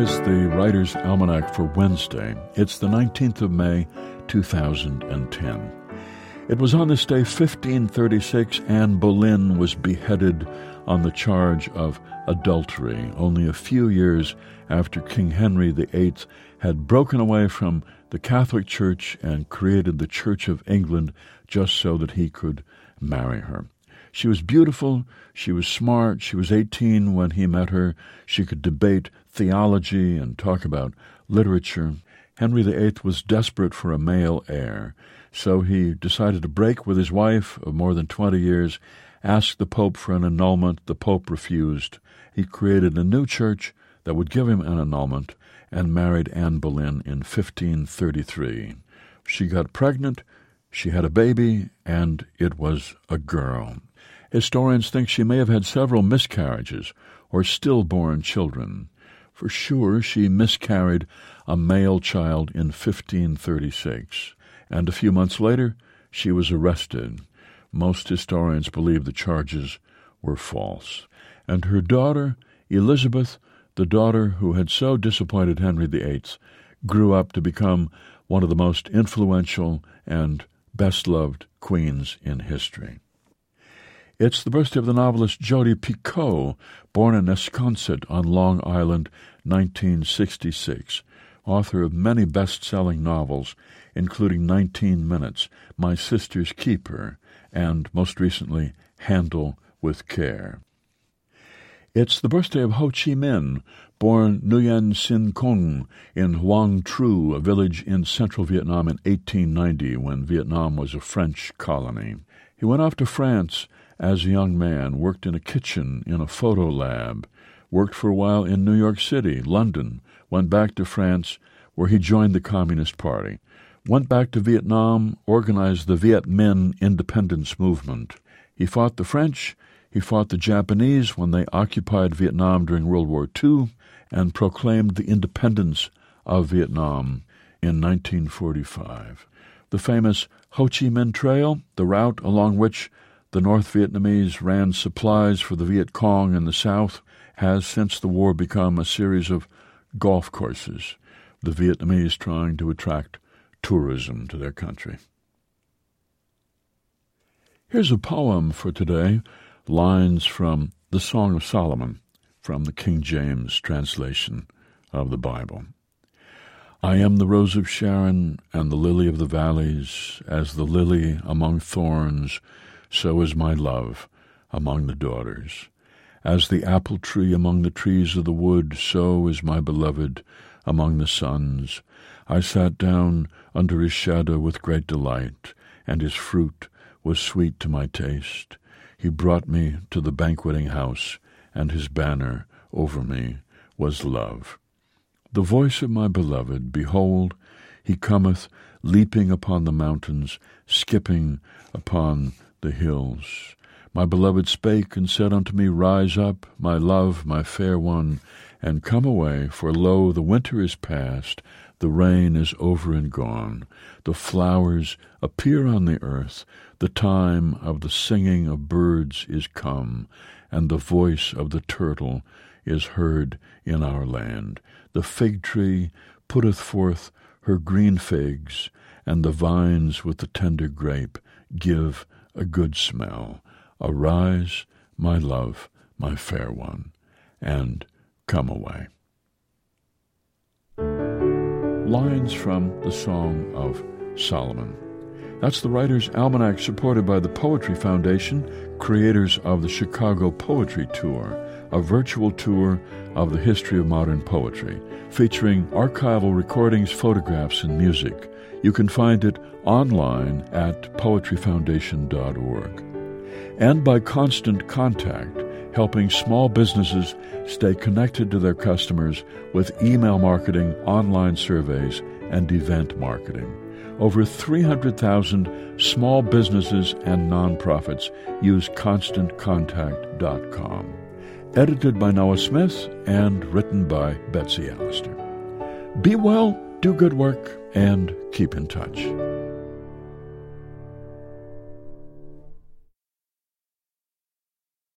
is the Writer's Almanac for Wednesday. It's the 19th of May, 2010. It was on this day, 1536, Anne Boleyn was beheaded on the charge of adultery, only a few years after King Henry VIII had broken away from the Catholic Church and created the Church of England just so that he could marry her. She was beautiful, she was smart, she was 18 when he met her, she could debate theology and talk about literature. Henry VIII was desperate for a male heir, so he decided to break with his wife of more than 20 years, asked the Pope for an annulment. The Pope refused. He created a new church that would give him an annulment and married Anne Boleyn in 1533. She got pregnant, she had a baby, and it was a girl. Historians think she may have had several miscarriages or stillborn children. For sure, she miscarried a male child in 1536, and a few months later, she was arrested. Most historians believe the charges were false. And her daughter, Elizabeth, the daughter who had so disappointed Henry VIII, grew up to become one of the most influential and best-loved queens in history. It's the birthday of the novelist Jodi Picoult, born in Esconset on Long Island, 1966, author of many best-selling novels, including 19 Minutes, My Sister's Keeper, and, most recently, Handle with Care. It's the birthday of Ho Chi Minh, born Nguyen Sinh Cung in Hoang Tru, a village in central Vietnam in 1890 when Vietnam was a French colony. He went off to France as a young man, worked in a kitchen in a photo lab, worked for a while in New York City, London, went back to France where he joined the Communist Party, went back to Vietnam, organized the Viet Minh independence movement. He fought the French, he fought the Japanese when they occupied Vietnam during World War II, and proclaimed the independence of Vietnam in 1945. The famous Ho Chi Minh Trail, the route along which the North Vietnamese ran supplies for the Viet Cong in the South, has since the war become a series of golf courses, the Vietnamese trying to attract tourism to their country. Here's a poem for today, lines from the Song of Solomon, from the King James translation of the Bible. I am the rose of Sharon and the lily of the valleys, as the lily among thorns, so is my love among the daughters. As the apple tree among the trees of the wood, so is my beloved among the sons. I sat down under his shadow with great delight, and his fruit was sweet to my taste. He brought me to the banqueting house, and his banner over me was love. The voice of my beloved, behold, he cometh, leaping upon the mountains, skipping upon the hills. My beloved spake and said unto me, Rise up, my love, my fair one, and come away, for lo, the winter is past, the rain is over and gone, the flowers appear on the earth, the time of the singing of birds is come, and the voice of the turtle is heard in our land. The fig tree putteth forth her green figs, and the vines with the tender grape give a good smell. Arise, my love, my fair one, and come away. Lines from the Song of Solomon. That's the Writer's Almanac, supported by the Poetry Foundation, creators of the Chicago Poetry Tour, a virtual tour of the history of modern poetry, featuring archival recordings, photographs, and music. You can find it online at poetryfoundation.org. And by Constant Contact, helping small businesses stay connected to their customers with email marketing, online surveys, and event marketing. Over 300,000 small businesses and nonprofits use ConstantContact.com. Edited by Noah Smith and written by Betsy Allister. Be well, do good work, and keep in touch.